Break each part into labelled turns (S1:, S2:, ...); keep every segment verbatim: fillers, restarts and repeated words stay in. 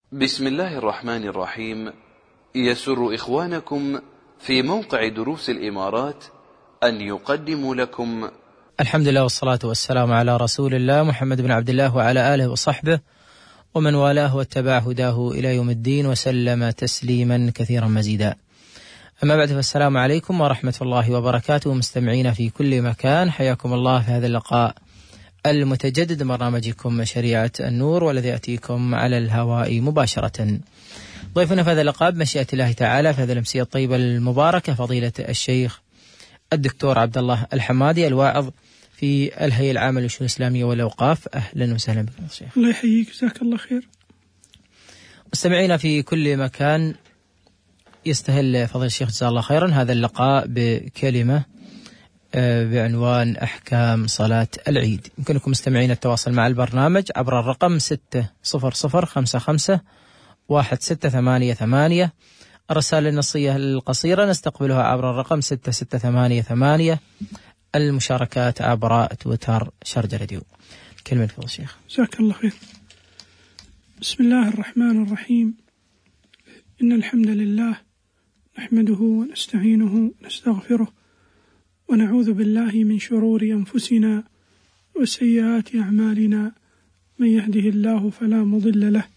S1: بسم الله الرحمن الرحيم. يسر إخوانكم في موقع دروس الإمارات أن يقدموا لكم
S2: الحمد لله والصلاة والسلام على رسول الله محمد بن عبد الله وعلى آله وصحبه ومن والاه واتبع هداه إلى يوم الدين وسلم تسليما كثيرا مزيدا. أما بعد، فالسلام عليكم ورحمة الله وبركاته. مستمعين في كل مكان، حياكم الله في هذا اللقاء المتجدد برنامجكم شريعة النور، والذي يأتيكم على الهواء مباشرة. ضيفنا في هذا اللقاء بمشيئة الله تعالى في هذه الأمسية الطيبة المباركة فضيلة الشيخ الدكتور عبد الله الحمادي، الواعظ في الهيئة العامة للشؤون الإسلامية والأوقاف. أهلا وسهلا بك يا شيخ.
S3: الله يحييك، جزاك الله خير.
S2: مستمعينا في كل مكان، يستهل فضيلة الشيخ جزاه الله خيرا هذا اللقاء بكلمة بعنوان أحكام صلاة العيد. يمكنكم مستمعين التواصل مع البرنامج عبر الرقم ستة صفر صفر خمسة خمسة واحد ستة ثمانية ثمانية. الرسالة النصية القصيرة نستقبلها عبر الرقم ستة ستة ثمانية ثمانية. المشاركات عبر تويتر شارجة راديو. كلمة فضل الشيخ.
S3: جزاك الله خير. بسم الله الرحمن الرحيم. إن الحمد لله نحمده ونستعينه ونستغفره ونعوذ بالله من شرور أنفسنا وسيئات أعمالنا، من يهده الله فلا مضل له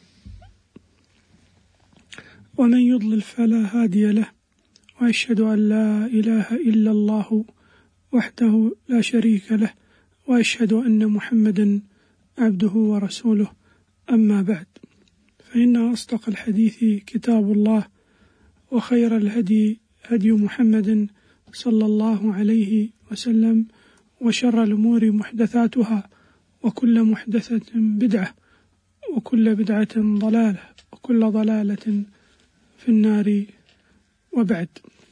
S3: ومن يضلل فلا هادي له، وأشهد أن لا إله إلا الله وحده لا شريك له، وأشهد أن محمدا عبده ورسوله. أما بعد، فإن أصدق الحديث كتاب الله، وخير الهدي هدي محمد صلى الله عليه وسلم، وشر الأمور محدثاتها، وكل محدثة بدعة، وكل بدعة ضلالة، وكل ضلالة في النار. وبعد،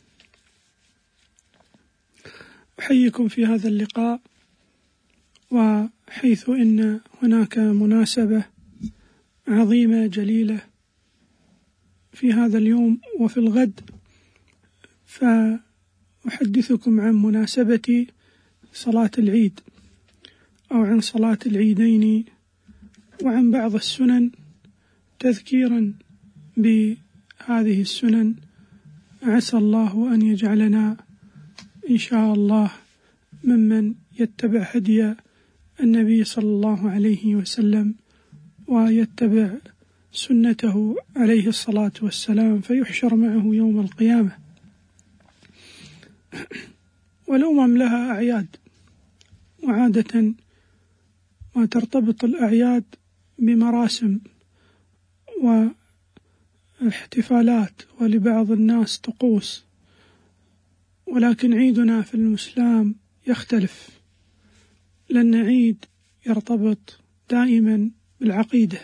S3: أحييكم في هذا اللقاء، وحيث إن هناك مناسبة عظيمة جليلة في هذا اليوم وفي الغد، فأحدثكم عن مناسبة صلاة العيد، أو عن صلاة العيدين، وعن بعض السنن، تذكيرا بهذه السنن. عسى الله أن يجعلنا إن شاء الله ممن يتبع هدي النبي صلى الله عليه وسلم ويتبع سنته عليه الصلاة والسلام، فيحشر معه يوم القيامة. والأمم لها أعياد، وعادة ما ترتبط الأعياد بمراسم واحتفالات، ولبعض الناس طقوس، ولكن عيدنا في الإسلام يختلف، لأن عيد يرتبط دائما بالعقيدة،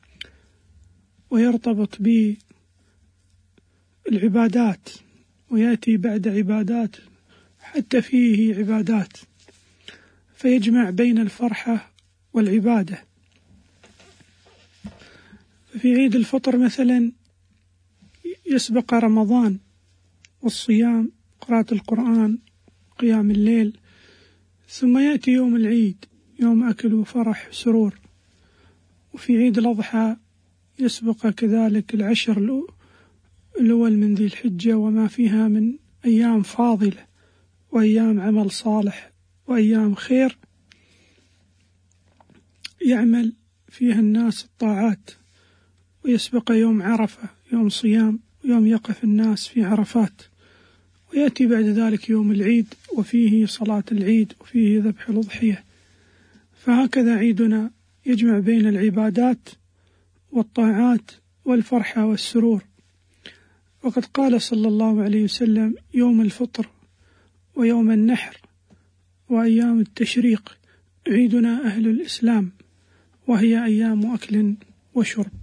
S3: ويرتبط بالعبادات، ويأتي بعد عبادات حتى فيه عبادات، فيجمع بين الفرحة والعبادة. في عيد الفطر مثلا يسبق رمضان والصيام، قراءة القرآن، قيام الليل، ثم يأتي يوم العيد، يوم أكل وفرح سرور. وفي عيد الأضحى يسبق كذلك العشر الأول من ذي الحجة، وما فيها من أيام فاضلة، وأيام عمل صالح، وأيام خير يعمل فيها الناس الطاعات. ويسبق يوم عرفة، يوم صيام، ويوم يقف الناس في عرفات. ويأتي بعد ذلك يوم العيد، وفيه صلاة العيد، وفيه ذبح الأضحية. فهكذا عيدنا يجمع بين العبادات والطاعات والفرحة والسرور. وقد قال صلى الله عليه وسلم: يوم الفطر ويوم النحر وأيام التشريق عيدنا أهل الإسلام، وهي أيام أكل وشرب.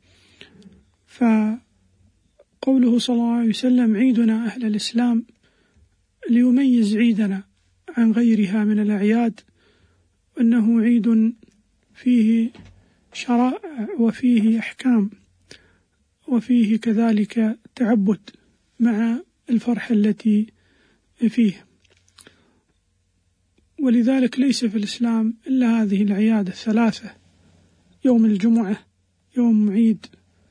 S3: فقوله صلى الله عليه وسلم عيدنا أهل الإسلام ليميز عيدنا عن غيرها من الأعياد، أنه عيد فيه شرائع، وفيه أحكام، وفيه كذلك تعبد مع الفرحة التي فيه. ولذلك ليس في الإسلام إلا هذه الأعياد الثلاثة: يوم الجمعة، يوم عيد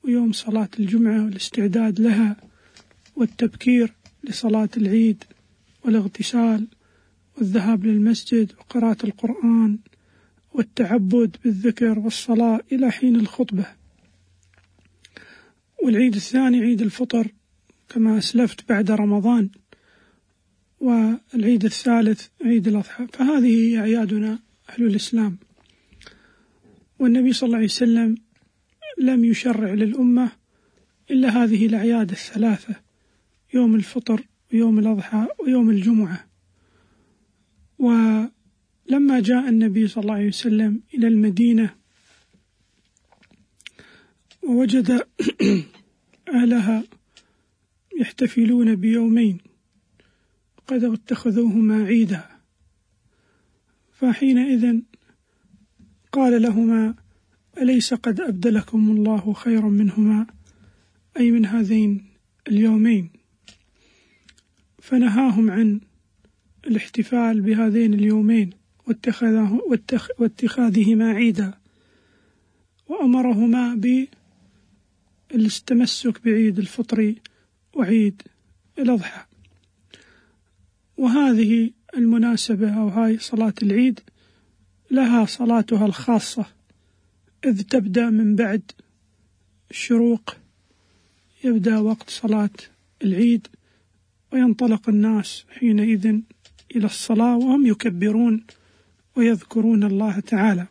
S3: ويوم صلاة الجمعة والاستعداد لها والتبكير لصلاة العيد والاغتسال والذهاب للمسجد وقراءة القرآن والتعبد بالذكر والصلاة إلى حين الخطبة. والعيد الثاني عيد الفطر كما أسلفت بعد رمضان، والعيد الثالث عيد الأضحى. فهذه هي أعيادنا أهل الإسلام. والنبي صلى الله عليه وسلم لم يشرع للأمة إلا هذه الأعياد الثلاثة: يوم الفطر ويوم الأضحى ويوم الجمعة. ولما جاء النبي صلى الله عليه وسلم إلى المدينة ووجد أهلها يحتفلون بيومين قد اتخذوهما عيدا، فحينئذ قال لهما: أليس قد أبدلكم الله خيرا منهما، أي من هذين اليومين؟ فنهاهم عن الاحتفال بهذين اليومين واتخاذهما عيدا، وأمرهما بالتمسك بعيد الفطر وعيد الأضحى. وهذه المناسبة أو هاي صلاة العيد لها صلاتها الخاصة، إذ تبدأ من بعد الشروق، يبدأ وقت صلاة العيد وينطلق الناس حينئذ إلى الصلاة وهم يكبرون ويذكرون الله تعالى.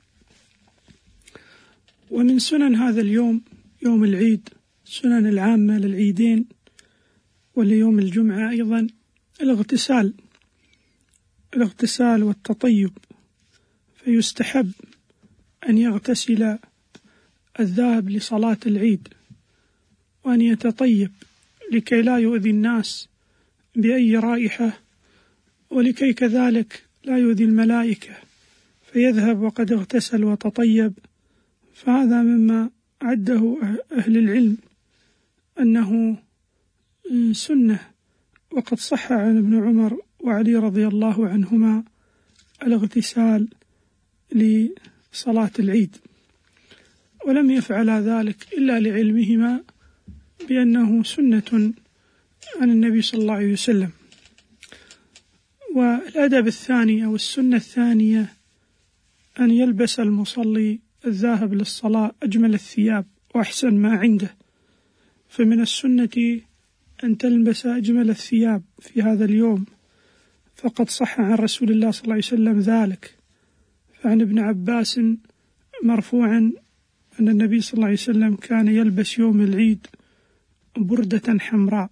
S3: ومن سنن هذا اليوم يوم العيد، سنن العامة للعيدين وليوم الجمعة أيضا، الاغتسال الاغتسال والتطيب. فيستحب أن يغتسل الذاهب لصلاة العيد وأن يتطيب لكي لا يؤذي الناس بأي رائحة، ولكي كذلك لا يؤذي الملائكة فيذهب وقد اغتسل وتطيب. فهذا مما عده أهل العلم أنه سنة، وقد صح عن ابن عمر وعلي رضي الله عنهما الاغتسال لصلاة العيد، ولم يفعل ذلك إلا لعلمهما بأنه سنة عن النبي صلى الله عليه وسلم. والأدب الثاني أو السنة الثانية أن يلبس المصلي الذاهب للصلاة أجمل الثياب وأحسن ما عنده. فمن السنة أن تلبس أجمل الثياب في هذا اليوم، فقد صح عن رسول الله صلى الله عليه وسلم ذلك. فعن ابن عباس مرفوعا أن النبي صلى الله عليه وسلم كان يلبس يوم العيد بردة حمراء.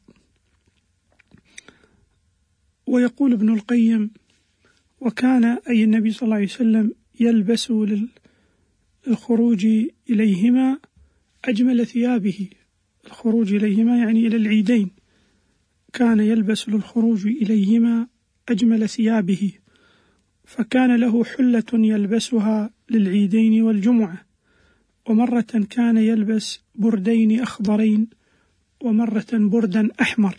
S3: ويقول ابن القيم: وكان أي النبي صلى الله عليه وسلم يلبس للخروج إليهما أجمل ثيابه. الخروج إليهما يعني إلى العيدين، كان يلبس للخروج إليهما أجمل ثيابه، فكان له حلة يلبسها للعيدين والجمعة، ومرة كان يلبس بردين أخضرين ومرة بردا أحمر.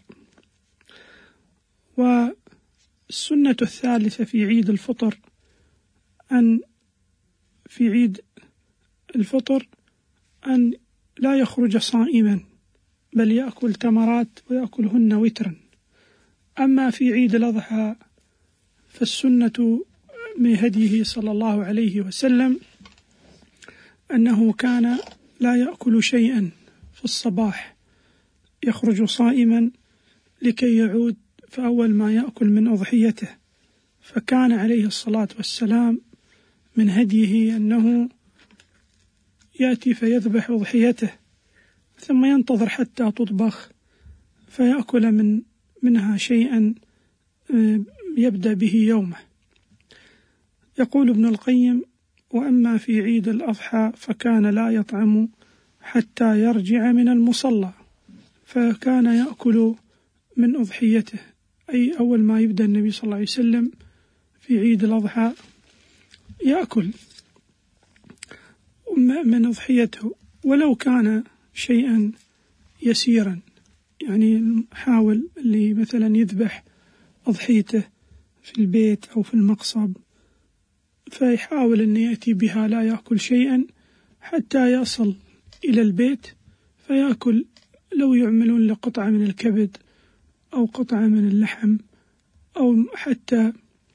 S3: والسنة الثالثة في عيد الفطر أن في عيد الفطر أن لا يخرج صائما، بل يأكل تمرات ويأكلهن وترا. أما في عيد الأضحى فالسنة من هديه صلى الله عليه وسلم أنه كان لا يأكل شيئا في الصباح، يخرج صائما لكي يعود فأول ما يأكل من أضحيته. فكان عليه الصلاة والسلام من هديه أنه يأتي فيذبح أضحيته ثم ينتظر حتى تطبخ فيأكل من منها شيئا يبدأ به يومه. يقول ابن القيم: وأما في عيد الأضحى فكان لا يطعم حتى يرجع من المصلى، فكان يأكل من أضحيته، أي أول ما يبدأ النبي صلى الله عليه وسلم في عيد الأضحى يأكل من أضحيته ولو كان شيئا يسيرا. يعني حاول اللي مثلا يذبح أضحيته في البيت أو في المقصب فيحاول أن يأتي بها لا يأكل شيئا حتى يصل إلى البيت فيأكل، لو يعملون لقطعة من الكبد أو قطعة من اللحم، أو حتى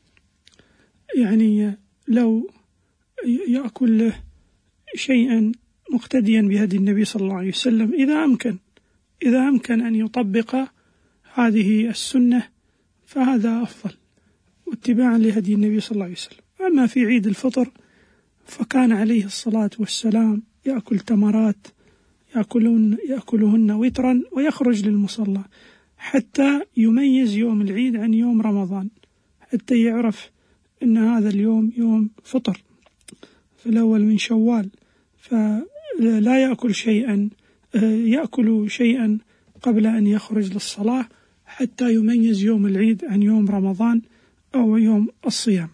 S3: يعني لو يأكل له شيئا مقتديا بهدي النبي صلى الله عليه وسلم، إذا أمكن إذا أمكن أن يطبق هذه السنة فهذا أفضل واتباعا لهدي النبي صلى الله عليه وسلم. أما في عيد الفطر فكان عليه الصلاة والسلام يأكل تمرات يأكلون يأكلهن وترا ويخرج للمصلى حتى يميز يوم العيد عن يوم رمضان، حتى يعرف أن هذا اليوم يوم فطر في الأول من شوال، فلا يأكل شيئا يأكل شيئا قبل أن يخرج للصلاة حتى يميز يوم العيد عن يوم رمضان أو يوم الصيام.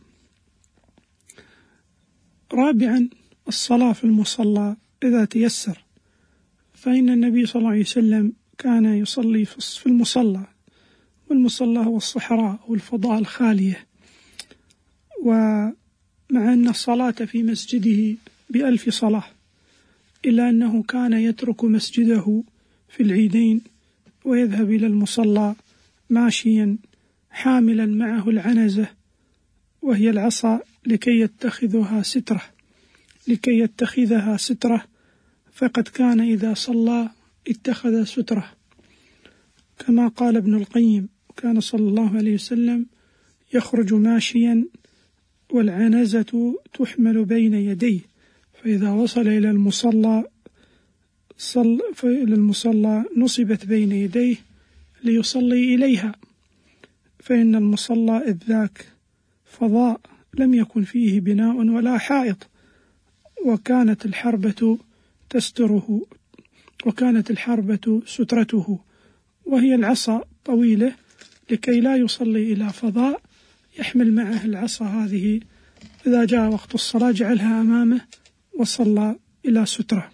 S3: رابعا الصلاة في المصلى إذا تيسر، فإن النبي صلى الله عليه وسلم كان يصلي في المصلى، والمصلى هو الصحراء والفضاء الخالية، ومع أن الصلاة في مسجده بألف صلاة إلا أنه كان يترك مسجده في العيدين ويذهب إلى المصلى ماشيا حاملا معه العنزة وهي العصا لكي يتخذها سترة لكي يتخذها سترة فقد كان إذا صلى اتخذ سترة، كما قال ابن القيم: كان صلى الله عليه وسلم يخرج ماشيا والعنزة تحمل بين يديه، فإذا وصل إلى المصلى صل إلى المصلى نصبت بين يديه ليصلي إليها، فإن المصلى إذ ذاك فضاء لم يكن فيه بناء ولا حائط، وكانت الحربة تستره وكانت الحربة سترته، وهي العصا طويلة لكي لا يصلي إلى فضاء يحمل معه العصا هذه، إذا جاء وقت الصلاة جعلها أمامه وصلى إلى سترة.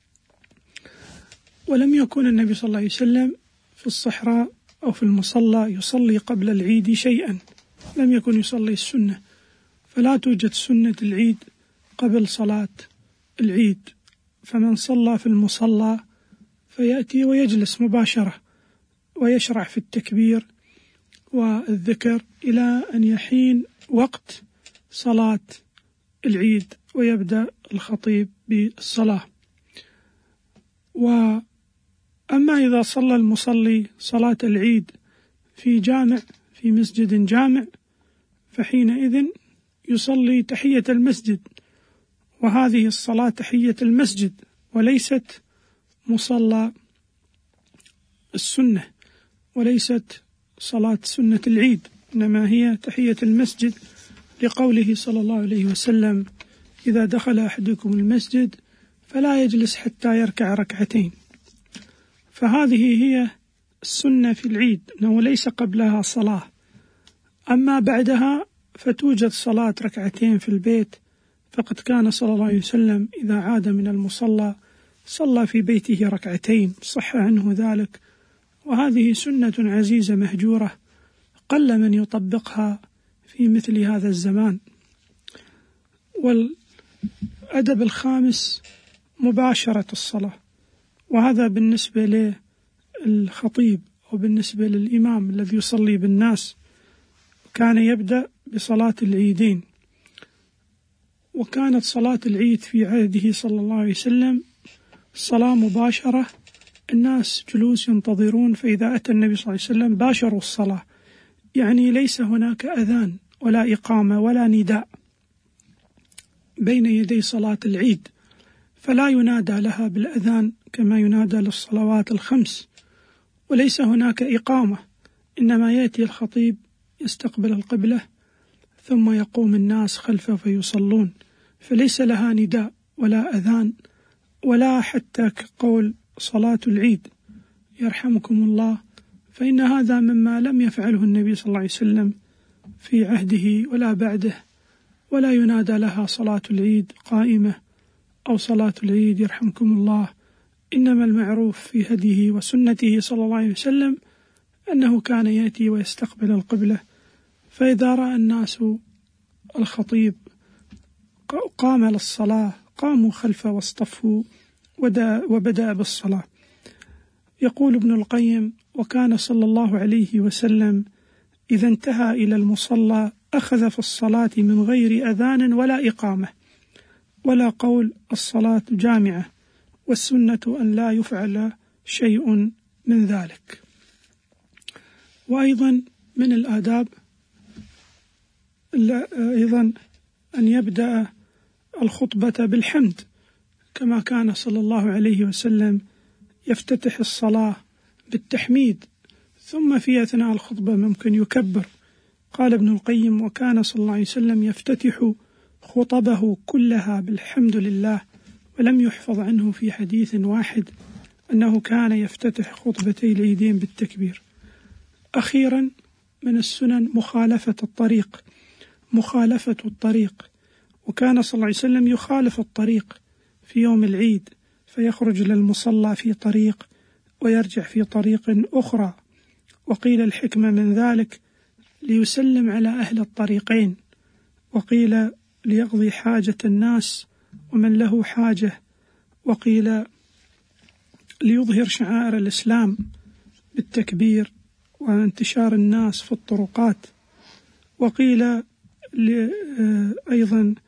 S3: ولم يكن النبي صلى الله عليه وسلم في الصحراء أو في المصلى يصلي قبل العيد شيئا، لم يكن يصلي السنة، فلا توجد سنة العيد قبل صلاة العيد، فمن صلى في المصلى فيأتي ويجلس مباشرة ويشرع في التكبير والذكر إلى أن يحين وقت صلاة العيد ويبدأ الخطيب بالصلاة. وأما إذا صلى المصلي صلاة العيد في جامع في مسجد جامع فحينئذ يصلي تحية المسجد، وهذه الصلاة تحية المسجد وليست مصلى السنة وليست صلاة سنة العيد، إنما هي تحية المسجد، لقوله صلى الله عليه وسلم: إذا دخل أحدكم المسجد فلا يجلس حتى يركع ركعتين. فهذه هي السنة في العيد، أنه ليس قبلها صلاة. أما بعدها فتوجد صلاة ركعتين في البيت، فقد كان صلى الله عليه وسلم إذا عاد من المصلى صلى في بيته ركعتين، صح عنه ذلك، وهذه سنة عزيزة مهجورة قل من يطبقها في مثل هذا الزمان. والأدب الخامس مباشرة الصلاة، وهذا بالنسبة للخطيب وبالنسبة للإمام الذي يصلي بالناس، كان يبدأ بصلاة العيدين، وكانت صلاة العيد في عهده صلى الله عليه وسلم صلاة مباشرة، الناس جلوس ينتظرون، فإذا أتى النبي صلى الله عليه وسلم باشروا الصلاة، يعني ليس هناك أذان ولا إقامة ولا نداء بين يدي صلاة العيد، فلا ينادى لها بالأذان كما ينادى للصلوات الخمس، وليس هناك إقامة، إنما يأتي الخطيب يستقبل القبلة ثم يقوم الناس خلفه فيصلون، فليس لها نداء ولا أذان ولا حتى كقول صلاة العيد يرحمكم الله، فإن هذا مما لم يفعله النبي صلى الله عليه وسلم في عهده ولا بعده، ولا ينادى لها صلاة العيد قائمة أو صلاة العيد يرحمكم الله. إنما المعروف في هديه وسنته صلى الله عليه وسلم أنه كان يأتي ويستقبل القبلة، فإذا رأى الناس الخطيب قام للصلاة قاموا خلفه واصطفوا وبدأ بالصلاة. يقول ابن القيم: وكان صلى الله عليه وسلم إذا انتهى إلى المصلى أخذ في الصلاة من غير أذان ولا إقامة ولا قول الصلاة جامعة، والسنة أن لا يفعل شيء من ذلك. وأيضا من الآداب أيضا أن يبدأ الخطبة بالحمد، كما كان صلى الله عليه وسلم يفتتح الصلاة بالتحميد، ثم في أثناء الخطبة ممكن يكبر. قال ابن القيم: وكان صلى الله عليه وسلم يفتتح خطبه كلها بالحمد لله، ولم يحفظ عنه في حديث واحد أنه كان يفتتح خطبتي العيدين بالتكبير. أخيرا من السنن مخالفة الطريق مخالفة الطريق وكان صلى الله عليه وسلم يخالف الطريق في يوم العيد، فيخرج للمصلى في طريق ويرجع في طريق أخرى. وقيل الحكمة من ذلك ليسلم على أهل الطريقين، وقيل ليقضي حاجة الناس ومن له حاجة، وقيل ليظهر شعائر الإسلام بالتكبير وانتشار الناس في الطرقات، وقيل أيضا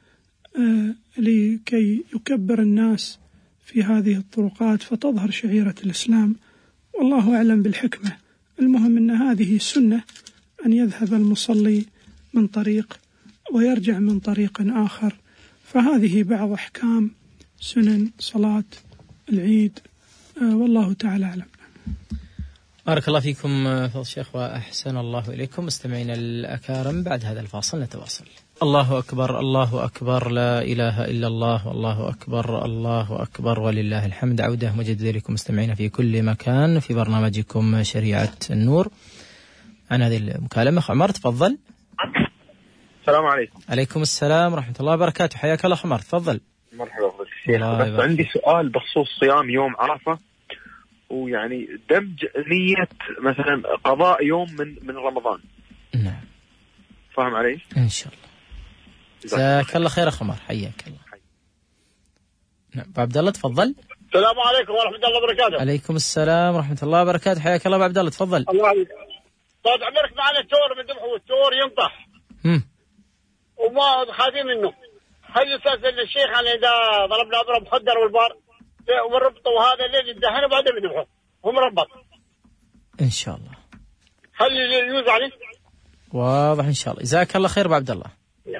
S3: لكي يكبر الناس في هذه الطرقات فتظهر شعيرة الإسلام، والله أعلم بالحكمة. المهم أن هذه سنة، أن يذهب المصلي من طريق ويرجع من طريق آخر، فهذه بعض أحكام سنن صلاة العيد، والله تعالى أعلم.
S2: بارك الله فيكم فضل الشيخ وأحسن الله إليكم. مستمعينا الأكارم، بعد هذا الفاصل نتواصل. الله أكبر، الله أكبر، لا إله إلا الله، والله أكبر، الله أكبر ولله الحمد. عودة مجددة لكم مستمعينا في كل مكان في برنامجكم شريعة النور. عن هذه المكالمة أخ عمر، تفضل.
S4: السلام عليكم.
S2: عليكم السلام ورحمة الله وبركاته، حياك الله عمر، تفضل.
S4: مرحبا بك الشيخ، بس عندي سؤال بخصوص صيام يوم عرفة، ويعني دمج نية مثلا قضاء يوم من من رمضان.
S2: نعم.
S4: فاهم علي؟
S2: إن شاء الله. جزاك الله خير أخ عمر، حياك الله. نعم، أبو عبد الله تفضل.
S5: السلام عليكم ورحمة الله وبركاته.
S2: عليكم السلام ورحمة الله وبركاته، حياك الله أبو عبد الله، تفضل.
S5: الله عليك. طال عمرك، معنا التور من ذبحه، والتور ينطح.
S2: امم
S5: وما خايفين منه. هل يستأذن الشيخ على إذا ضربنا أبرة مخدر والبار ونربطه، وهذا الليل يدهنه وبعدين يذبحه هو مربط
S2: إن شاء الله.
S5: هل يجوز عليه؟
S2: واضح إن شاء الله. جزاك الله خير أبو عبد الله.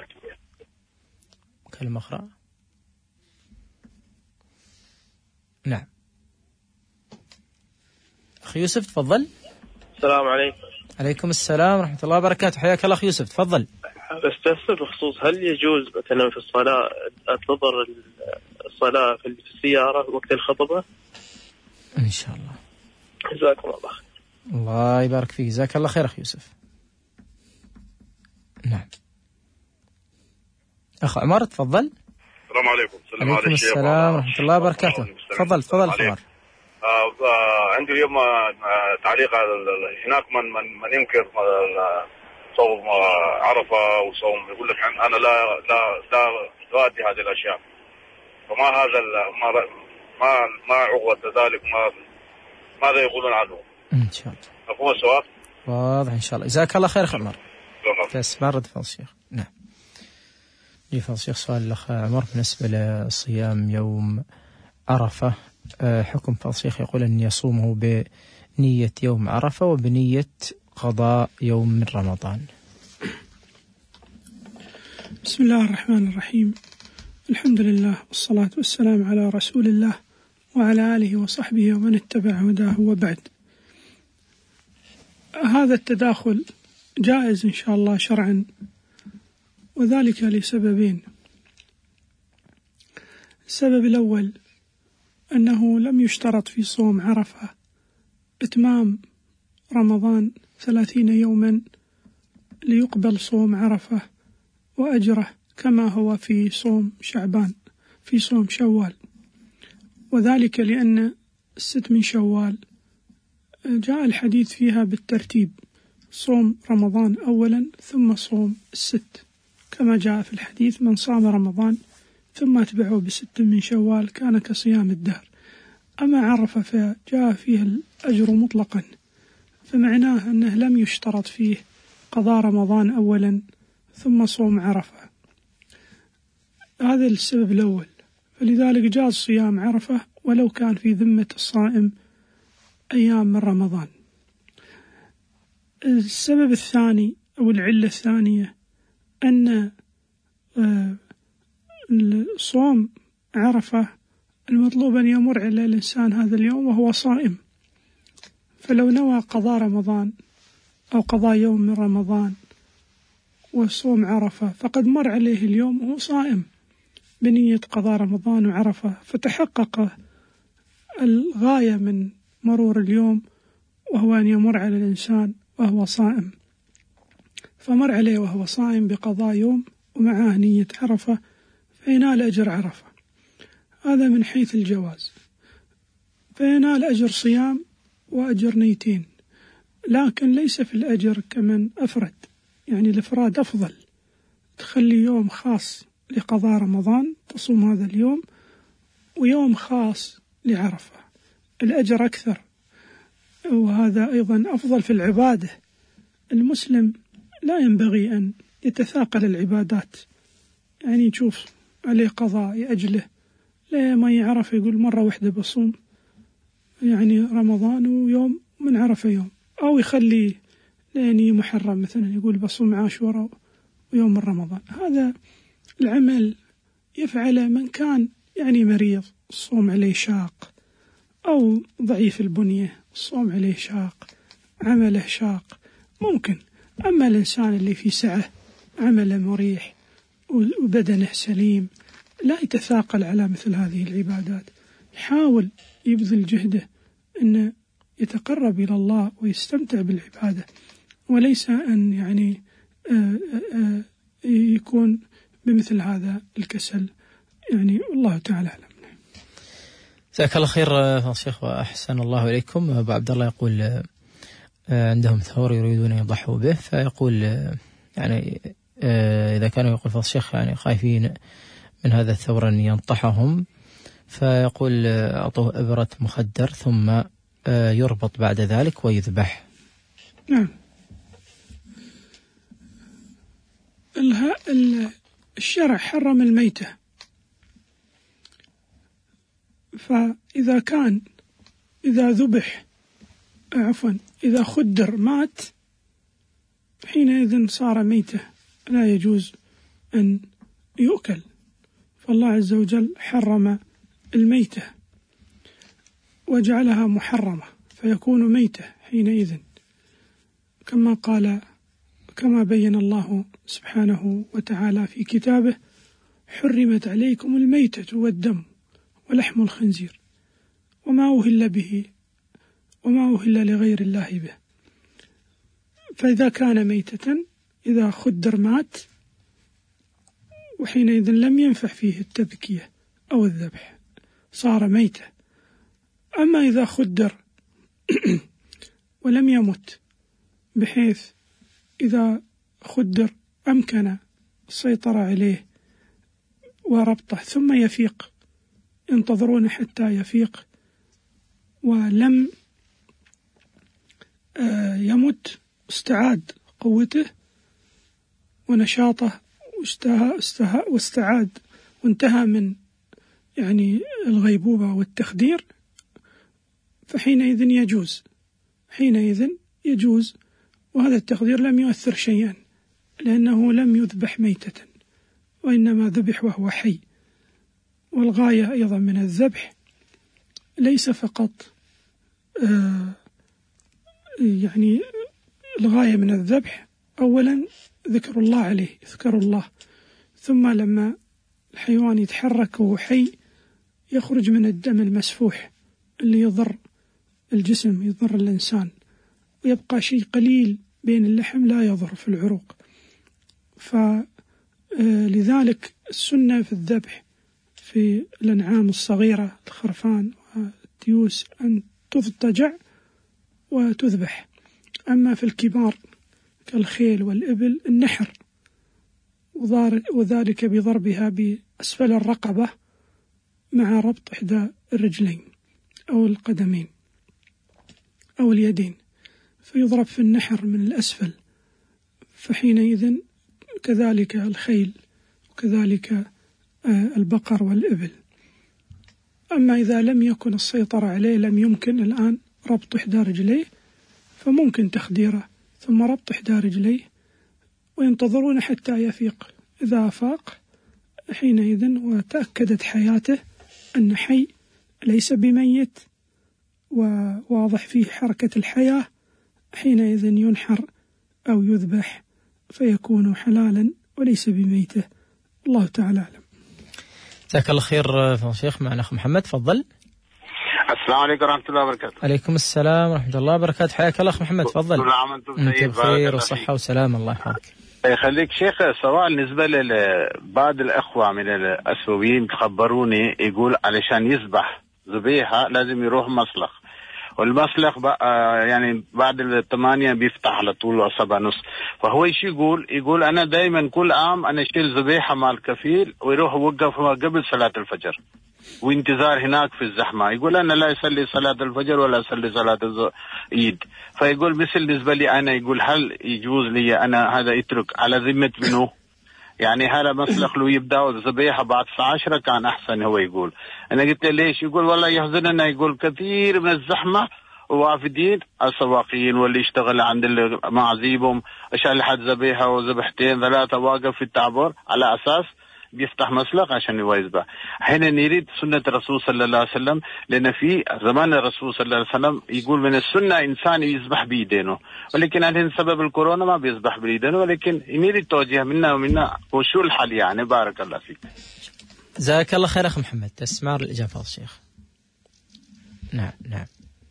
S2: كلمة أخرى. نعم أخي يوسف تفضل.
S4: السلام عليكم.
S2: عليكم السلام ورحمة الله وبركاته، حياك الله أخي يوسف، تفضل.
S4: بستفسر بخصوص هل يجوز مثلا في الصلاة أنتظر الصلاة في السيارة وقت الخطبة؟
S2: إن شاء الله.
S4: جزاكم الله خير.
S2: الله يبارك فيك، جزاك الله خير أخي يوسف. نعم أخ عمر تفضل.
S6: السلام عليكم.
S2: السلام عليكم السلام ورحمة الله وبركاته، تفضل تفضل عمر.
S6: آه آه عندي اليوم آه تعليق هناك من من من ينكر صوم عرفة وصوم، يقول لك أنا لا لا لا أؤدي هذه الأشياء، فما هذا ما ما ما عقوبة ذلك، ما ماذا يقولون عنه؟
S2: إن شاء الله.
S6: مفهوم السؤال؟
S2: واضح إن شاء الله، جزاك الله خير أخ عمر. تسمع رد فضل الشيخ. نعم. لي فضل الشيخ سؤال الأخ عمر بالنسبة لصيام يوم عرفة، حكم فضل الشيخ يقول أن يصومه بنية يوم عرفة وبنية قضاء يوم من رمضان.
S3: بسم الله الرحمن الرحيم، الحمد لله والصلاة والسلام على رسول الله وعلى آله وصحبه ومن اتبع هداه، وبعد. هذا التداخل جائز إن شاء الله شرعا، وذلك لسببين. السبب الأول أنه لم يشترط في صوم عرفة إتمام رمضان ثلاثين يوما ليقبل صوم عرفة وأجره كما هو في صوم شعبان في صوم شوال، وذلك لأن الست من شوال جاء الحديث فيها بالترتيب، صوم رمضان أولا ثم صوم الست، كما جاء في الحديث: من صام رمضان ثم أتبعه بست من شوال كان كصيام الدهر. أما عرفة فجاء فيه الأجر مطلقا، فمعناه أنه لم يشترط فيه قضاء رمضان أولا ثم صوم عرفة. هذا السبب الأول، فلذلك جاز صيام عرفة ولو كان في ذمة الصائم أيام من رمضان. السبب الثاني أو العلة الثانية أن صوم عرفة المطلوب أن يمر على الإنسان هذا اليوم وهو صائم، فلو نوى قضاء رمضان أو قضاء يوم من رمضان وصوم عرفة فقد مر عليه اليوم وهو صائم بنية قضاء رمضان وعرفة، فتحقق الغاية من مرور اليوم وهو أن يمر على الإنسان وهو صائم، فمر عليه وهو صائم بقضاء يوم ومعاه نية عرفة فينال أجر عرفة. هذا من حيث الجواز، فينال أجر صيام وأجر نيتين، لكن ليس في الأجر كمن أفرد، يعني الإفراد أفضل، تخلي يوم خاص لقضاء رمضان تصوم هذا اليوم ويوم خاص لعرفة، الأجر أكثر، وهذا أيضا أفضل في العبادة. المسلم لا ينبغي أن يتثاقل العبادات، يعني تشوف عليه قضاء يأجله لا ما يعرف يقول مرة واحدة بصوم يعني رمضان ويوم من عرفة يوم، أو يخلي لأني محرم مثلا يقول بصوم عاشوراء ويوم من رمضان. هذا العمل يفعله من كان يعني مريض الصوم عليه شاق، أو ضعيف البنية الصوم عليه شاق، عمله شاق ممكن. أما الإنسان اللي في سعة عمله مريح وبدنه سليم لا يتثاقل على مثل هذه العبادات، يحاول يبذل جهده أن يتقرب إلى الله ويستمتع بالعبادة، وليس أن يعني آآ آآ يكون بمثل هذا الكسل، يعني والله تعالى أعلم.
S2: جزاك الله خير شيخ وأحسن الله إليكم. أبو عبد الله يقول عندهم ثور يريدون أن يضحوا به، فيقول يعني إذا كانوا يقول فضل الشيخ يعني خايفين من هذا الثور أن ينطحهم، فيقول أعطوه إبرة مخدر ثم يربط بعد ذلك ويذبح.
S3: نعم، الشرع حرم الميتة، فإذا كان إذا ذبح عفوا إذا خدر مات حينئذ صار ميتة لا يجوز أن يؤكل، فالله عز وجل حرم الميتة وجعلها محرمة فيكون ميتة حينئذ، كما قال كما بين الله سبحانه وتعالى في كتابه: حرمت عليكم الميتة والدم ولحم الخنزير وما أهل به وما أهل لغير الله به. فإذا كان ميتة إذا خدر مات وحينئذ لم ينفع فيه التذكية أو الذبح صار ميتة. أما إذا خدر ولم يمت، بحيث إذا خدر أمكن السيطرة عليه وربطه ثم يفيق، ينتظرون حتى يفيق ولم يمت، استعاد قوته ونشاطه واستعاد وانتهى من يعني الغيبوبة والتخدير، فحينئذ يجوز حينئذ يجوز وهذا التخدير لم يؤثر شيئا، لأنه لم يذبح ميتة وإنما ذبح وهو حي. والغاية أيضا من الذبح ليس فقط آه يعني الغاية من الذبح أولا ذكر الله عليه، يذكر الله، ثم لما الحيوان يتحرك وهو حي يخرج من الدم المسفوح اللي يضر الجسم يضر الإنسان، ويبقى شيء قليل بين اللحم لا يضر في العروق. فلذلك السنة في الذبح في الأنعام الصغيرة الخرفان والتيوس أن تضطجع وتذبح، أما في الكبار كالخيل والإبل النحر، وذلك بضربها بأسفل الرقبة مع ربط إحدى الرجلين. أو القدمين أو اليدين، فيضرب في النحر من الأسفل، فحينئذ كذلك الخيل وكذلك البقر والإبل. أما إذا لم يكن السيطرة عليه، لم يمكن الآن ربط إحدى رجليه، فممكن تخديره ثم ربط إحدى رجليه وينتظرون حتى يفيق. إذا أفاق حينئذ وتأكدت حياته أن حي ليس بميت وواضح فيه حركة الحياة، حينئذ ينحر أو يذبح فيكون حلالا وليس بميته. الله تعالى أعلم.
S2: جزاك الله خير شيخ. معنا أخ محمد، تفضل.
S7: السلام عليكم ورحمة الله وبركاته.
S2: عليكم السلام ورحمة الله وبركاته. حياك الله أخ محمد، تفضل.
S7: كل عام وأنتم
S2: أنت بخير وصحة وسلام. الله يحفظك.
S7: يخليك شيخ. سواء بالنسبة لبعض الأخوة من الأسيويين تخبروني يقول علشان يذبح ذبيحة لازم يروح مصلخ، والمصلخ بقى يعني بعد الثمانية بيفتح على طول وسبعة نص. فهو ايش يقول؟ يقول أنا دايما كل عام أنا أشيل ذبيحة مع الكفيل ويروح يوقف قبل صلاة الفجر وانتظار هناك في الزحمة. يقول أنا لا أصلي صلاة الفجر ولا أصلي صلاة العيد. فيقول مثل بالنسبة لي أنا، يقول هل يجوز لي أنا هذا يترك على ذمة منه؟ يعني هذا مسلخ له يبدأ الذبيحة بعد الساعة عشرة كان أحسن. هو يقول أنا قلت له ليش؟ يقول والله يحزننا، يقول كثير من الزحمة ووافدين السواقين واللي يشتغل عند معازيبهم عشان لحد ذبيحة وذبحتين ثلاثة واقف في التعبر على أساس بيفتح مسلخ عشان يذبح. حين نريد سنة الرسول صلى الله عليه وسلم، لأن في زمان الرسول صلى الله عليه وسلم يقول من السنة إنسان يذبح بيدينه، ولكن الحين سبب الكورونا ما بيذبح بيدينه، ولكن نريد توجيه منا ومنا وشو الحل يعني. بارك الله فيك.
S2: جزاك الله خير أخ محمد. تسمع الإجابة الشيخ. نعم نعم.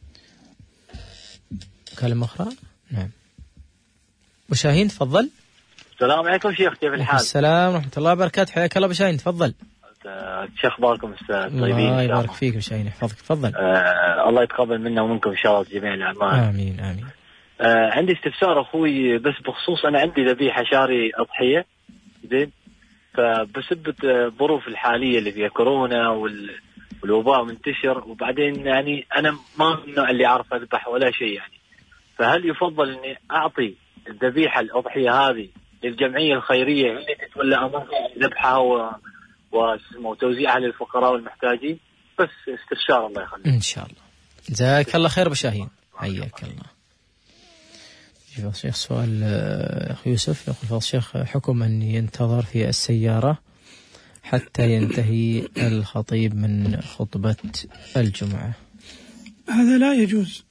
S2: كلمة أخرى. نعم. وشاهين تفضل.
S8: السلام عليكم شيخ، كيف الحال؟
S2: السلام ورحمة الله وبركاته. حياك الله بشاهين، تفضل.
S8: شيخ اخباركم استاذ؟ طيبين.
S2: الله يبارك فيك بشاهين، يحفظك. تفضل.
S8: آه الله يتقبل منا ومنكم ان شاء الله جميع الاعمال.
S2: امين امين.
S8: آه عندي استفسار اخوي، بس بخصوص انا عندي ذبيحه شاري اضحيه زين، فبسبب الظروف الحاليه اللي فيها كورونا والوباء منتشر، وبعدين يعني انا ما من النوع اللي اعرف اذبح ولا شيء يعني، فهل يفضل اني اعطي الذبيحه الاضحيه هذه للجمعيه الخيريه اللي تتولى امر ذبحها و وتوزيعها للفقراء والمحتاجين؟ بس استفسار الله يخليك.
S2: ان شاء الله. جزاك الله خير بشاهين، حياك الله. يقول الشيخ سؤال اخي يوسف، يقول فضل الشيخ حكم ان ينتظر في السياره حتى ينتهي الخطيب من خطبه الجمعه.
S3: هذا لا يجوز،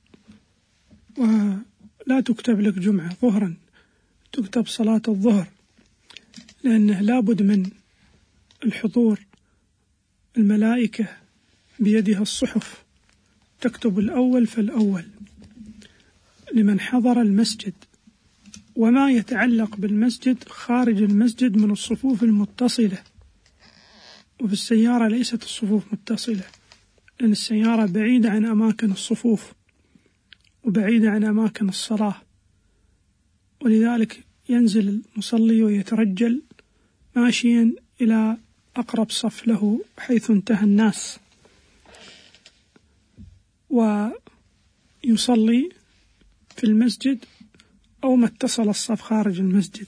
S3: ولا تكتب لك جمعه ظهرا، تكتب صلاه الظهر، لانه لابد من الحضور. الملائكة بيدها الصحف تكتب الأول فالأول لمن حضر المسجد، وما يتعلق بالمسجد خارج المسجد من الصفوف المتصلة. وفي السيارة ليست الصفوف متصلة، لأن السيارة بعيدة عن أماكن الصفوف وبعيدة عن أماكن الصلاة، ولذلك ينزل المصلي ويترجل ماشيا إلى أقرب صف له حيث انتهى الناس، ويصلي في المسجد أو ما اتصل الصف خارج المسجد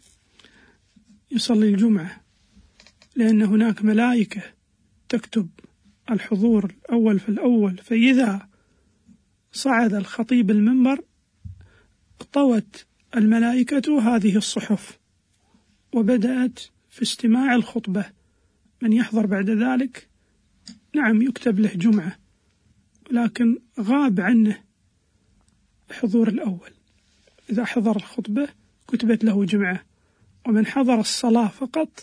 S3: يصلي الجمعة، لأن هناك ملائكة تكتب الحضور الأول في الأول. فإذا صعد الخطيب المنبر طوت الملائكة هذه الصحف وبدأت في استماع الخطبة. من يحضر بعد ذلك نعم يكتب له جمعة، لكن غاب عنه الحضور الأول. إذا حضر الخطبة كتبت له جمعة، ومن حضر الصلاة فقط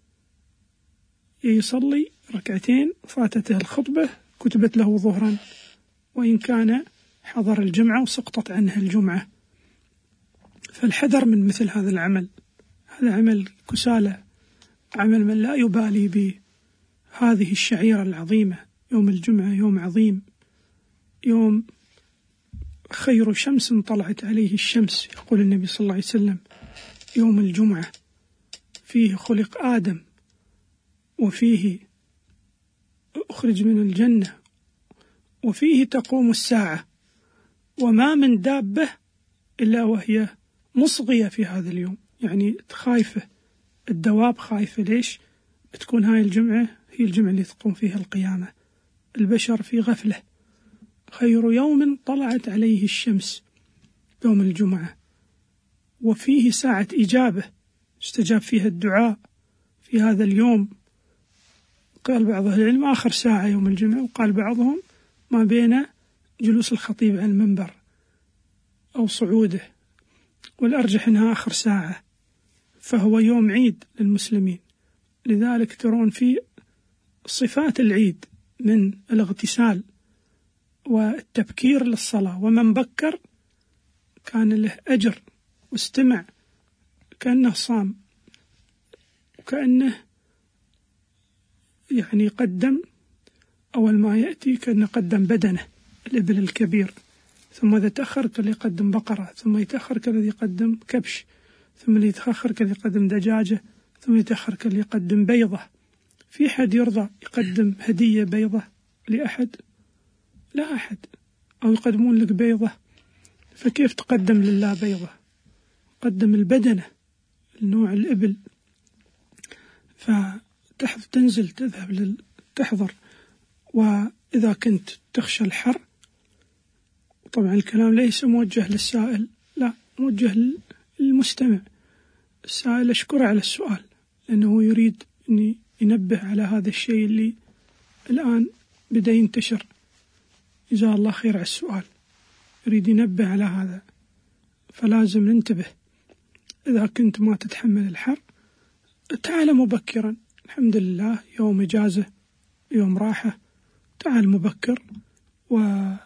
S3: يصلي ركعتين فاتته الخطبة كتبت له ظهرا، وإن كان حضر الجمعة وسقطت عنه الجمعة. فالحذر من مثل هذا العمل، هذا عمل كسالى، عمل من لا يبالي بهذه الشعيرة العظيمة. يوم الجمعة يوم عظيم، يوم خير شمس طلعت عليه الشمس، يقول النبي صلى الله عليه وسلم يوم الجمعة فيه خلق آدم، وفيه أخرج من الجنة وفيه تقوم الساعة، وما من دابة إلا وهي مصغية في هذا اليوم، يعني خايفة، الدواب خايفة. ليش؟ بتكون هاي الجمعة هي الجمعة اللي تقوم فيها القيامة. البشر في غفلة. خير يوم طلعت عليه الشمس يوم الجمعة، وفيه ساعة إجابة استجاب فيها الدعاء في هذا اليوم. قال بعض أهل العلم آخر ساعة يوم الجمعة، وقال بعضهم ما بين جلوس الخطيب على المنبر أو صعوده، والأرجح أنها آخر ساعة، فهو يوم عيد للمسلمين. لذلك ترون في صفات العيد من الاغتسال والتبكير للصلاة، ومن بكر كان له أجر واستمع كأنه صام، وكأنه يعني قدم أول ما يأتي كأنه قدم بدنه الإبل الكبير، ثم إذا تأخر كان يقدم بقرة، ثم يتأخر كان يقدم كبش، ثم يتأخر كان يقدم دجاجة، ثم يتأخر كان يقدم بيضة. في حد يرضى يقدم هدية بيضة لأحد؟ لا أحد. أو يقدمون لك بيضة، فكيف تقدم لله بيضة؟ قدم البدنة النوع الإبل. فتنزل تذهب تحضر. وإذا كنت تخشى الحر، طبعا الكلام ليس موجه للسائل، لا، موجه للمستمع. السائل أشكره على السؤال، لأنه يريد أن ينبه على هذا الشيء اللي الآن بدأ ينتشر. جزاه الله خير على السؤال، يريد ينبه على هذا، فلازم ننتبه. إذا كنت ما تتحمل الحر تعال مبكرا، الحمد لله يوم إجازة، يوم راحة، تعال مبكر. وجزاهم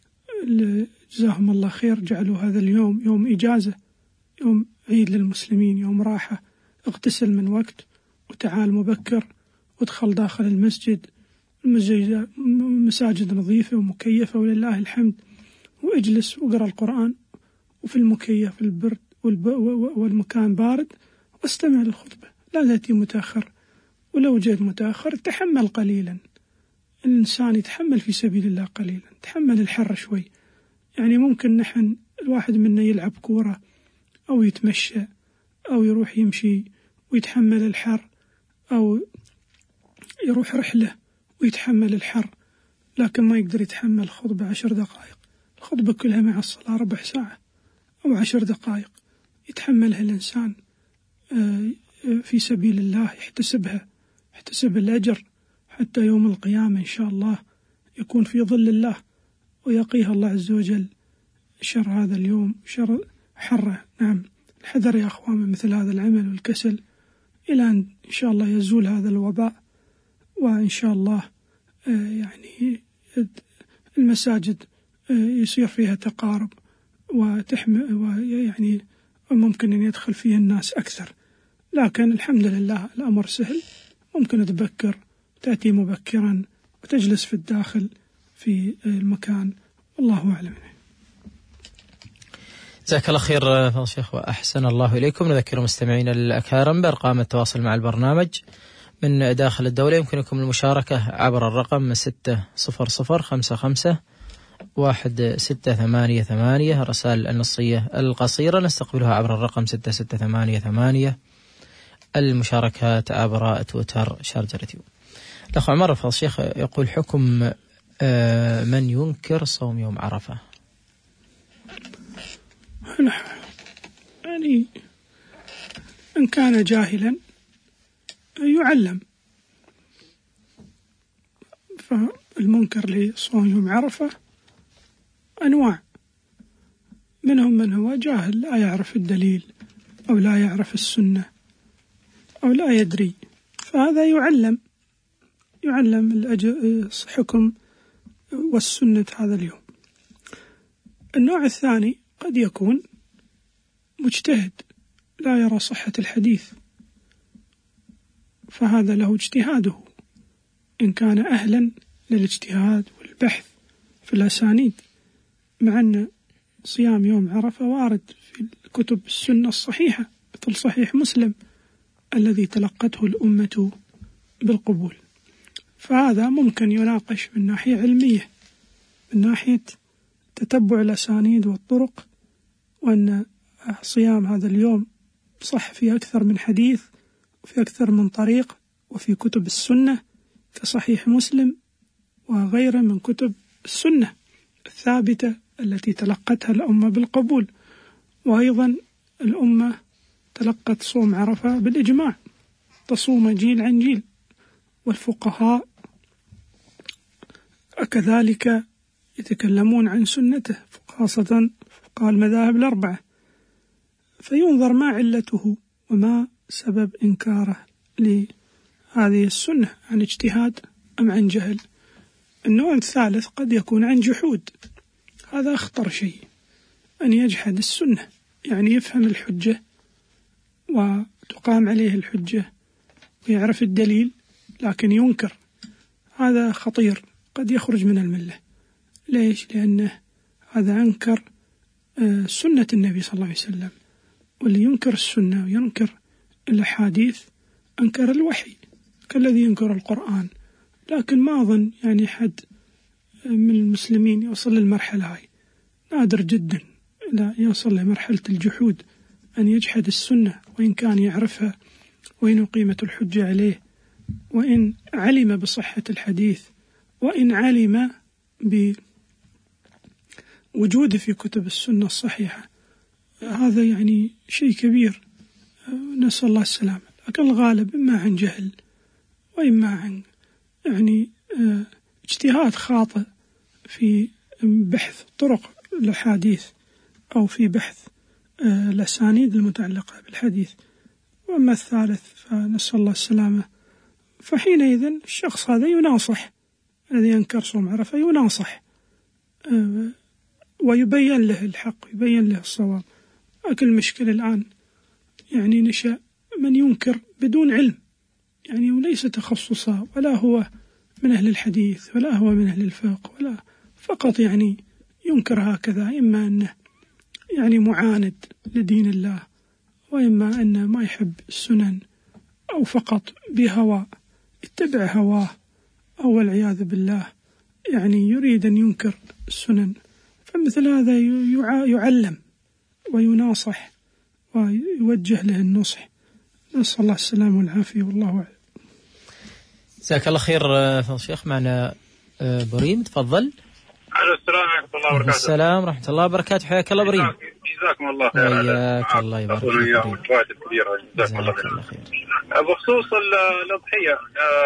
S3: الله خير جعلوا هذا اليوم يوم إجازة، يوم عيد للمسلمين، يوم راحة. اغتسل من وقت وتعال مبكر، وادخل داخل المسجد، المساجد نظيفة ومكيفة ولله الحمد، واجلس وقرأ القرآن، وفي المكيف البرد والمكان بارد، واستمع للخطبة. لا تأتي متأخر، ولو جئت متأخر تحمل قليلا. الإنسان يتحمل في سبيل الله قليلا، تحمل الحر شوي. يعني ممكن نحن الواحد منا يلعب كورة أو يتمشى أو يروح يمشي ويتحمل الحر، أو يروح رحلة ويتحمل الحر، لكن ما يقدر يتحمل خطبة عشر دقائق. الخطبة كلها مع الصلاة ربع ساعة أو عشر دقائق يتحملها الإنسان في سبيل الله، يحتسبها، يحتسب الأجر حتى يوم القيامة إن شاء الله يكون في ظل الله، ويقيها الله عز وجل شر هذا اليوم، شر حره. نعم، الحذر يا أخوان من مثل هذا العمل والكسل، إلى أن إن شاء الله يزول هذا الوباء، وإن شاء الله يعني المساجد يصير فيها تقارب وتحمل، ويعني ممكن أن يدخل فيها الناس أكثر. لكن الحمد لله الأمر سهل، ممكن تبكر، تأتي مبكرا وتجلس في الداخل في المكان، والله أعلم.
S2: جزاك الله خير فضل الشيخ وأحسن الله إليكم. نذكر مستمعينا الأكارم بأرقام التواصل مع البرنامج من داخل الدولة. يمكنكم المشاركة عبر الرقم ستة صفر صفر خمسة خمسة واحد ستة ثمانية ثمانية. رسائل النصية القصيرة نستقبلها عبر الرقم ستة ستة ثمانية ثمانية. المشاركات عبر تويتر شارجة رتيو. الأخ عمر فضل الشيخ يقول: حكم من ينكر صوم يوم عرفة.
S3: يعني إن كان جاهلا يعلم. فالمنكر لصوم يوم عرفة أنواع، منهم من هو جاهل لا يعرف الدليل أو لا يعرف السنة أو لا يدري، فهذا يعلم يعلم الحكم والسنة هذا اليوم. النوع الثاني قد يكون مجتهد لا يرى صحة الحديث، فهذا له اجتهاده إن كان أهلا للاجتهاد والبحث في الأسانيد، مع أن صيام يوم عرفة وارد في كتب السنة الصحيحة مثل صحيح مسلم الذي تلقته الأمة بالقبول، فهذا ممكن يناقش من ناحية علمية، من ناحية تتبع الأسانيد والطرق، وأن صيام هذا اليوم صح في أكثر من حديث وفي أكثر من طريق وفي كتب السنة كصحيح مسلم وغيره من كتب السنة الثابتة التي تلقتها الأمة بالقبول. وأيضا الأمة تلقت صوم عرفة بالإجماع، تصوم جيل عن جيل، والفقهاء كذلك يتكلمون عن سنته، خاصة فقهاء المذاهب الأربعة. فينظر ما علته وما سبب إنكاره لهذه السنة، عن اجتهاد أم عن جهل. النوع الثالث قد يكون عن جحود، هذا أخطر شيء، أن يجحد السنة، يعني يفهم الحجة وتقام عليه الحجة ويعرف الدليل لكن ينكر، هذا خطير، قد يخرج من الملة. ليش؟ لأنه هذا أنكر سنة النبي صلى الله عليه وسلم، واللي ينكر السنة وينكر الأحاديث أنكر الوحي كالذي ينكر القرآن. لكن ما أظن يعني حد من المسلمين يوصل للمرحلة هاي، نادر جدا لا يوصل لمرحلة الجحود، أن يجحد السنة وإن كان يعرفها وإن قيمة الحجة عليه، وإن علم بصحة الحديث، وإن علم بوجوده في كتب السنة الصحيحة. هذا يعني شيء كبير، نسأل الله السلامة. لكن الغالب إما عن جهل وإما عن يعني اجتهاد خاطئ في بحث طرق الحديث أو في بحث الأسانيد المتعلقة بالحديث. وأما الثالث فنسأل الله السلامة، فحينئذ الشخص هذا يناصح، الذي ينكر صوم عرفة يناصح ويبين له الحق ويبين له الصواب. لكن المشكلة الآن يعني نشأ من ينكر بدون علم، يعني وليس تخصصا، ولا هو من أهل الحديث ولا هو من أهل الفقه، ولا فقط يعني ينكر هكذا، إما أنه يعني معاند لدين الله، وإما أنه ما يحب السنن، أو فقط بهوى اتبع هواه، أو والعياذ بالله يعني يريد أن ينكر السنن. فمثل هذا يعلم ويناصح ويوجه له النصح. نسأل الله السلامة والعافية، والله أعلم.
S2: جزاك الله خير فضل الشيخ. معنا بريم، تفضل.
S9: السلام ورحمة الله وبركاته.
S2: السلام ورحمة الله وبركاته، حياك الله بريم.
S9: جزاكم الله خير.
S2: وياك الله يبارك فيك.
S9: جزاكم الله خير. بخصوص الأضحية،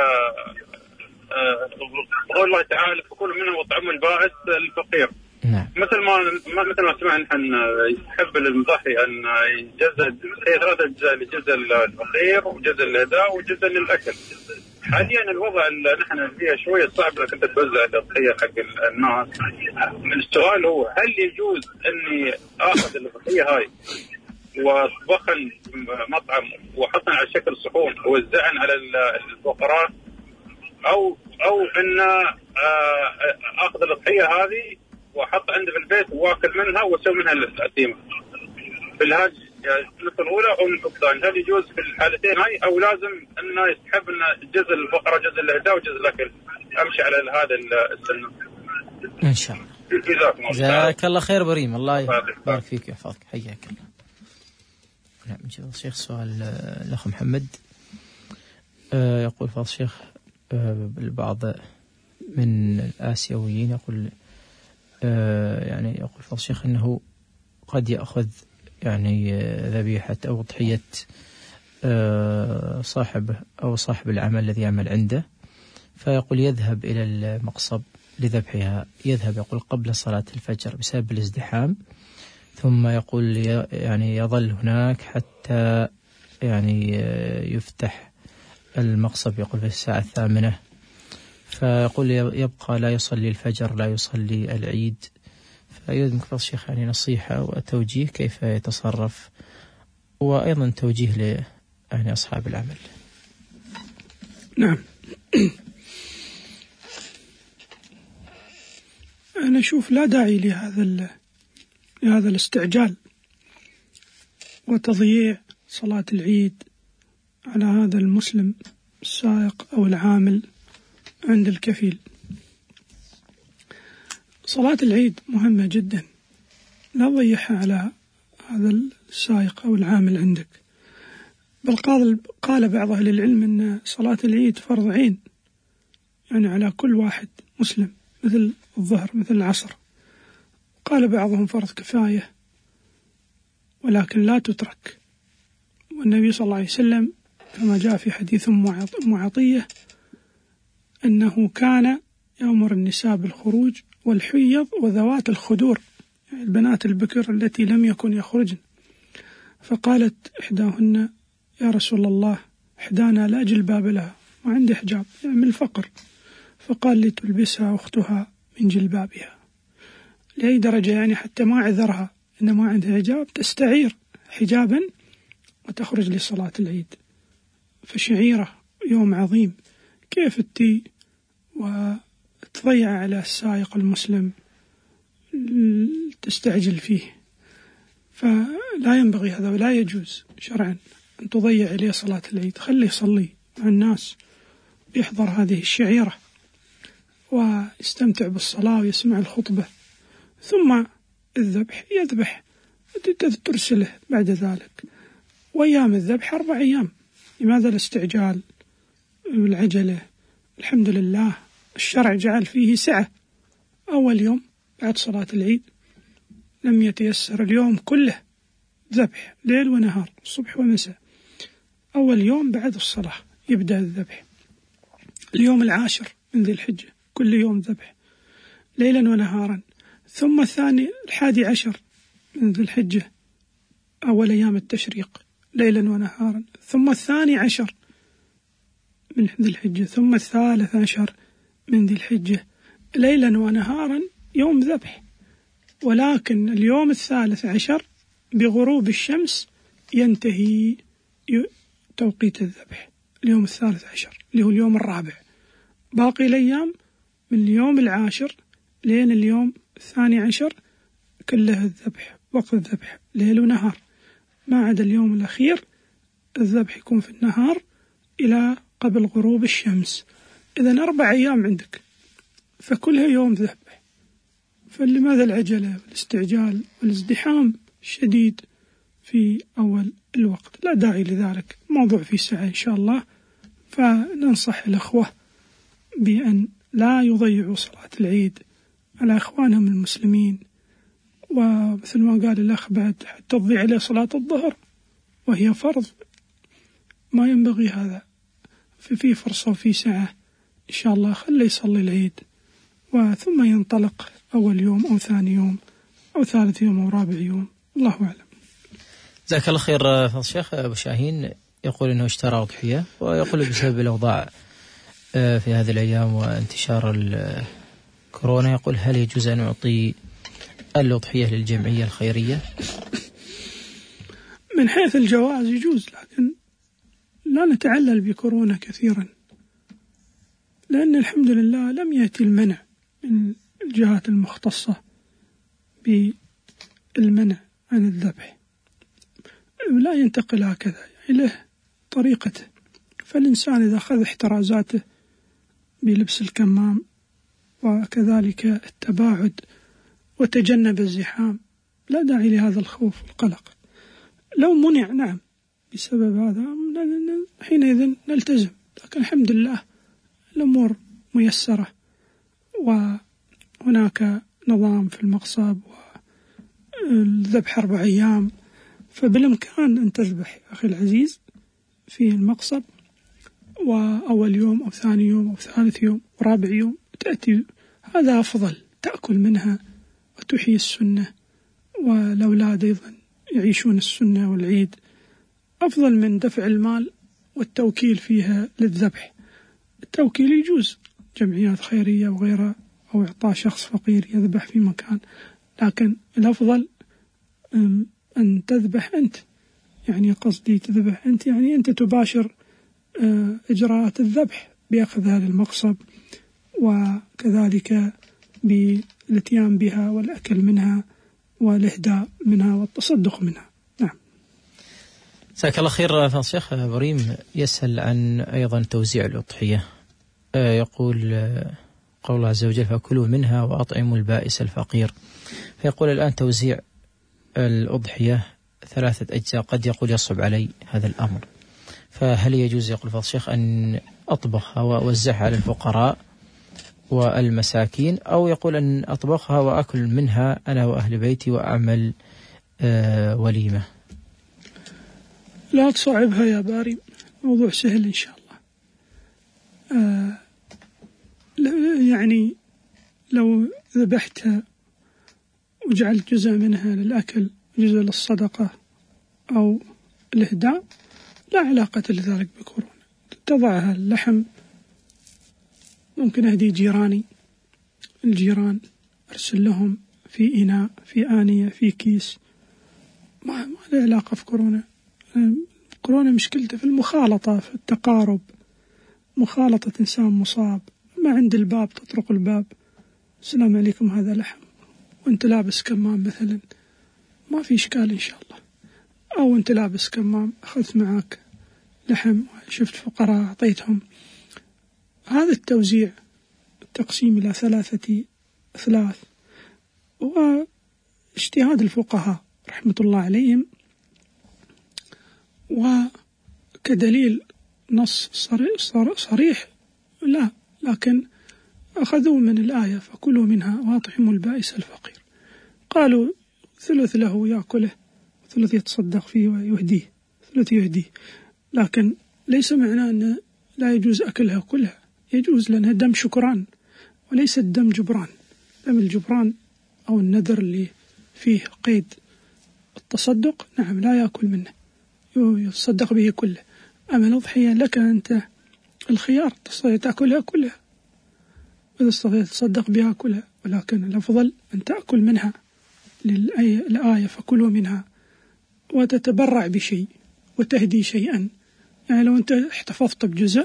S9: قول الله تعالى فكل منهم وطعم البائس الفقير.
S2: نعم.
S9: مثل ما مثل ما سمعنا نحن يحب المضحي أن يجزء هي ثلاثة أجزاء، لجزء الفقير وجزء للهداء وجزء للأكل. حاليا الوضع اللي نحن فيه شوية صعب لكن تتوزع الأضحية حق الناس. السؤال هو هل يجوز أني آخذ الأضحية هاي وأطبخن مطعم وأحطن على شكل صحون ووزعن على الفقراء، أو أو أن آخذ الأضحية هذه وأحط عندي في البيت وأكل منها وأسوي منها الأتيمة في الهاج مثل الأولى أو من الثانية؟ هل يجوز في الحالتين هاي، أو لازم أنه يستحب أن جزء الفقراء جزء الهداء وجزء الأكل؟ أمشي على هذا السنة
S2: إن شاء الله. جزاك الله خير بريم، الله يبارك فيك ويحفظك، حياك الله. نعم. نجيب الشيخ سؤال الأخ محمد. آه يقول فضل الشيخ، آه البعض من الآسيويين يقول آه يعني يقول فضل الشيخ أنه قد يأخذ يعني ذبيحة أو ضحية آه صاحبه أو صاحب العمل الذي يعمل عنده، فيقول يذهب إلى المقصب لذبحها، يذهب يقول قبل صلاة الفجر بسبب الازدحام، ثم يقول يعني يظل هناك حتى يعني يفتح المقصب يقول في الساعة الثامنة، فيقول يبقى لا يصلي الفجر لا يصلي العيد. فيريد من فضل الشيخ يعني نصيحة وتوجيه كيف يتصرف، وأيضا توجيه ل يعني أصحاب العمل.
S3: نعم. أنا أشوف لا داعي لهذا لهذا الاستعجال وتضييع صلاة العيد على هذا المسلم السائق أو العامل عند الكفيل. صلاة العيد مهمة جدا، لا تضيعها على هذا السائق أو العامل عندك. بل قال, قال بعض أهل العلم أن صلاة العيد فرض عين، يعني على كل واحد مسلم، مثل الظهر مثل العصر. قال بعضهم فرض كفاية ولكن لا تترك. والنبي صلى الله عليه وسلم كما جاء في حديث أم عطية أنه كان يأمر النساء بالخروج والحيض وذوات الخدور، يعني البنات البكر التي لم يكن يخرجن. فقالت إحداهن: يا رسول الله، إحدانا لا جلباب لها، ما عندي حجاب، يعني من الفقر. فقال: لتلبسها أختها من جلبابها، لأي درجة؟ يعني حتى ما عذرها إن ما عندها حجاب تستعير حجابا وتخرج لصلاة العيد. فشعيرة يوم عظيم، كيف تي وتضيع على السائق المسلم تستعجل فيه؟ فلا ينبغي هذا ولا يجوز شرعا أن تضيع عليه صلاة العيد. خليه يصلي مع الناس، يحضر هذه الشعيرة ويستمتع بالصلاة ويسمع الخطبة، ثم الذبح يذبح ترسله بعد ذلك. وأيام الذبح أربع أيام، لماذا الاستعجال والعجلة؟ الحمد لله الشرع جعل فيه سعة. أول يوم بعد صلاة العيد لم يتيسر اليوم كله ذبح، ليل ونهار الصبح ومساء. أول يوم بعد الصلاة يبدأ الذبح. اليوم العاشر من ذي الحجة كل يوم ذبح ليلا ونهارا. ثم الثاني الحادي عشر من ذي الحجة أول أيام التشريق ليلا ونهارا. ثم الثاني عشر من ذي الحجة. ثم الثالث عشر من ذي الحجة ليلا ونهارا يوم ذبح. ولكن اليوم الثالث عشر بغروب الشمس ينتهي توقيت الذبح. اليوم الثالث عشر اللي هو اليوم الرابع، باقي الأيام من اليوم العاشر لين اليوم الثاني عشر كله الذبح، وقت الذبح ليل ونهار، ما عدا اليوم الأخير الذبح يكون في النهار إلى قبل غروب الشمس. إذن أربع أيام عندك فكلها يوم ذبح. فلماذا العجلة والاستعجال والازدحام الشديد في أول الوقت؟ لا داعي لذلك، موضوع في سعة إن شاء الله. فننصح الأخوة بأن لا يضيعوا صلاة العيد على إخوانهم المسلمين. ومثل ما قال الأخ بعد حتى تضيع عليه صلاة الظهر وهي فرض، ما ينبغي هذا. في في فرصة وفي سعة إن شاء الله، خليه يصلي العيد وثم ينطلق أول يوم أو ثاني يوم أو ثالث يوم أو رابع يوم، الله أعلم.
S2: جزاك الله خير فضل الشيخ. أبو شاهين يقول أنه اشترى أضحية، ويقول بسبب الأوضاع في هذه الأيام وانتشار الكورونا، يقول هل يجوز أن أعطي الأضحية للجمعية الخيرية؟
S3: من حيث الجواز يجوز، لكن لا نتعلل بكورونا كثيرا، لأن الحمد لله لم يأتي المنع من الجهات المختصة بالمنع عن الذبح، لا ينتقل هكذا، يعني له طريقته. فالإنسان إذا أخذ احترازاته بلبس الكمام وكذلك التباعد وتجنب الزحام، لا داعي لهذا الخوف والقلق. لو منع نعم بسبب هذا حينئذ نلتزم، لكن الحمد لله الأمور ميسرة وهناك نظام في المقصب والذبح أربع أيام، فبالإمكان أن تذبح أخي العزيز في المقصب، وأول يوم أو ثاني يوم أو ثالث يوم ورابع يوم تأتي، هذا أفضل، تأكل منها وتحيي السنة، والأولاد أيضا يعيشون السنة والعيد، أفضل من دفع المال والتوكيل فيها للذبح. التوكيل يجوز جمعيات خيرية وغيرها، أو إعطاء شخص فقير يذبح في مكان، لكن الأفضل أن تذبح أنت، يعني قصدي تذبح أنت، يعني أنت تباشر إجراءات الذبح بأخذها للمقصب، وكذلك بالاتيان بها والأكل منها والإهداء منها والتصدق منها. نعم.
S2: جزاك الله خير فضل الشيخ. بريم يسأل عن أيضا توزيع الأضحية، يقول قول الله عز وجل فكلوا منها وأطعموا البائس الفقير. فيقول الآن توزيع الأضحية ثلاثة أجزاء، قد يقول يصعب علي هذا الأمر، فهل يجوز يقول فضل الشيخ أن أطبخها وأوزعها على الفقراء والمساكين، أو يقول أن أطبخها وأكل منها أنا وأهل بيتي وأعمل آه وليمة؟
S3: لا تصعبها يا باري، موضوع سهل إن شاء الله. آه يعني لو ذبحتها وجعلت جزء منها للأكل جزء للصدقة أو الإهداء لا علاقة لذلك بكورونا. تضعها اللحم، ممكن أهدي جيراني، الجيران أرسل لهم في إناء في آنية في كيس، ما ما له علاقة في كورونا. كورونا مشكلته في المخالطة، في التقارب، مخالطة إنسان مصاب ما عند الباب تطرق الباب السلام عليكم هذا لحم وانت لابس كمام مثلا، ما في إشكال إن شاء الله. أو انت لابس كمام أخذت معك لحم شفت فقراء أعطيتهم. هذا التوزيع التقسيم إلى ثلاثة أثلاث واجتهاد الفقهاء رحمة الله عليهم، وكدليل نص صريح لا، لكن أخذوا من الآية فكلوا منها وأطعموا البائس الفقير. قالوا ثلث له يأكله ثلث يتصدق فيه ويهديه، ثلث يهديه، لكن ليس معناه أن لا يجوز أكلها كلها، يجوز لأنها دم شكران وليس الدم جبران. دم الجبران أو النذر اللي فيه قيد التصدق نعم لا يأكل منه، يتصدق به كله. أما الأضحية لك أنت الخيار، تستطيع تأكلها كلها إذا استطيع تصدق بها كلها، ولكن الأفضل أن تأكل منها للآية فكلوا منها وتتبرع بشيء وتهدي شيئا. يعني لو أنت احتفظت بجزء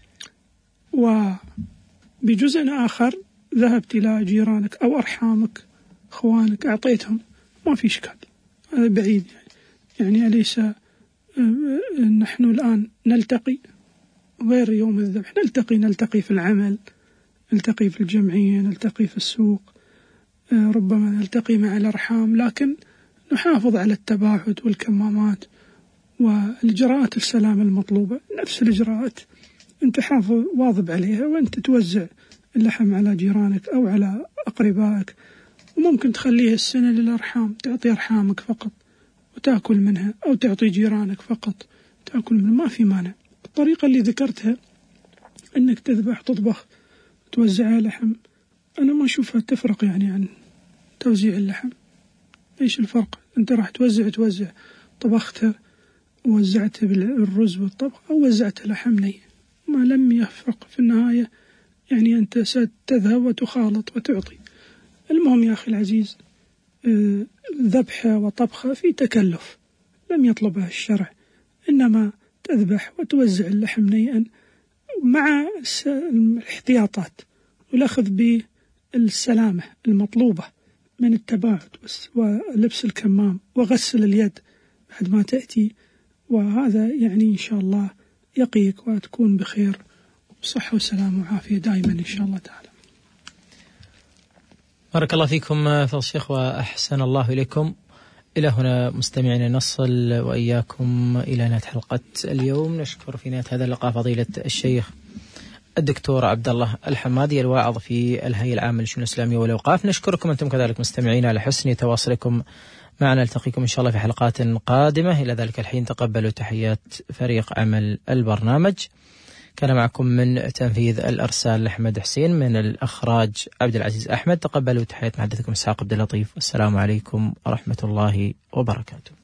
S3: وبجزء آخر ذهبت إلى جيرانك أو أرحامك أخوانك أعطيتهم ما في إشكال، هذا بعيد. يعني, يعني أليس نحن الآن نلتقي غير يوم الذبح، نلتقي نلتقي في العمل، نلتقي في الجمعية، نلتقي في السوق، ربما نلتقي مع الأرحام، لكن نحافظ على التباعد والكمامات والإجراءات السلام المطلوبة. نفس الإجراءات أنت حافظ واظب عليها، وأنت توزع اللحم على جيرانك أو على أقربائك، وممكن تخليها السنة للأرحام، تعطي أرحامك فقط وتأكل منها، أو تعطي جيرانك فقط تأكل منها، ما في مانع. الطريقة اللي ذكرتها أنك تذبح تطبخ توزعها لحم، أنا ما أشوفها تفرق يعني عن توزيع اللحم. إيش الفرق؟ أنت راح توزع توزع طبختها ووزعتها بالرز والطبخ أو وزعتها لحم ني، ما لم يفرق في النهاية. يعني أنت ستذهب وتخالط وتعطي. المهم يا أخي العزيز، ذبحها وطبخها في تكلف لم يطلبها الشرع، إنما تذبح وتوزع اللحم نيئا مع الاحتياطات والأخذ بالسلامة المطلوبة من التباعد ولبس الكمام وغسل اليد بعد ما تأتي، وهذا يعني إن شاء الله يقيك وتكون بخير وصحة وسلام وعافية دائما إن شاء الله تعالى.
S2: بارك الله فيكم فضل الشيخ وأحسن الله إليكم. إلى هنا مستمعين نصل وإياكم إلى نهاية حلقة اليوم. نشكر في نهاية هذا اللقاء فضيلة الشيخ الدكتور عبد الله الحمادي الواعظ في الهيئة العامة للشؤون الإسلامية والأوقاف. نشكركم أنتم كذلك مستمعين على حسن تواصلكم معنا. نلتقيكم إن شاء الله في حلقات قادمة. إلى ذلك الحين تقبلوا تحيات فريق عمل البرنامج. كان معكم من تنفيذ الأرسال أحمد حسين، من الإخراج عبد العزيز أحمد. تقبلوا تحيات محدثكم إسحاق عبد اللطيف، والسلام عليكم ورحمة الله وبركاته.